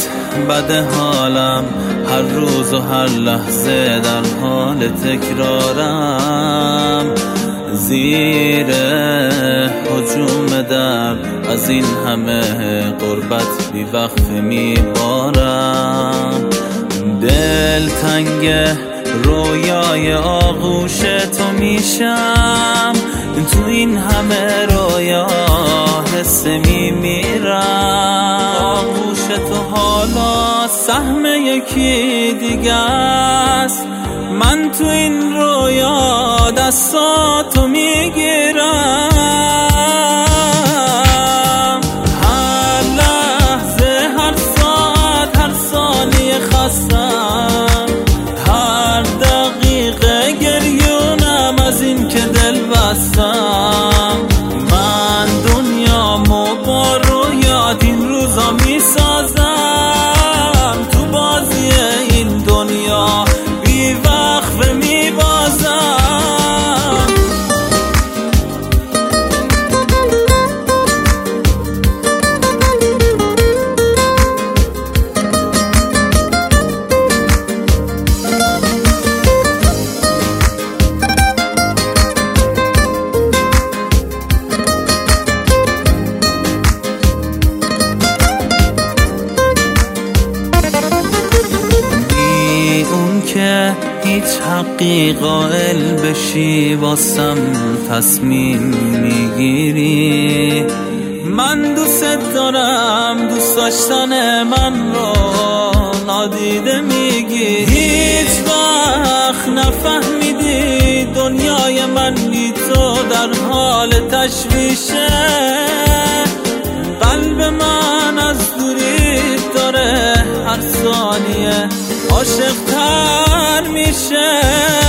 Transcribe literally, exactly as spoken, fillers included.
از بد حالم، هر روز و هر لحظه در حال تکرارم. زیر هجوم درد از این همه غربت بی وقف میبارم. دل تنگ رویای آغوش تو میشم، تو این همه رویا حس میمیرم. آغوش تو حالا سهم یکی دیگه است، من تو این رویا دستاتو میگیرم. هر لحظه، هر ساعت، هر ثانیه خستم، هر دقیقه گریونم از این که دل بستم. من دنیامو با رویات این روزا میسازم، تو بازی این دنیا بی وقفه میبازم. که هیچ حقی قائل بشی واسم تصمیم میگیری. من دوست دارم، دوست داشتن من رو نادیده میگی. هیچ وقت نفهمیدی دنیای من بی تو در حال تشویشه. قلب من از دوری داره هر ثانیه عاشق تر میشه.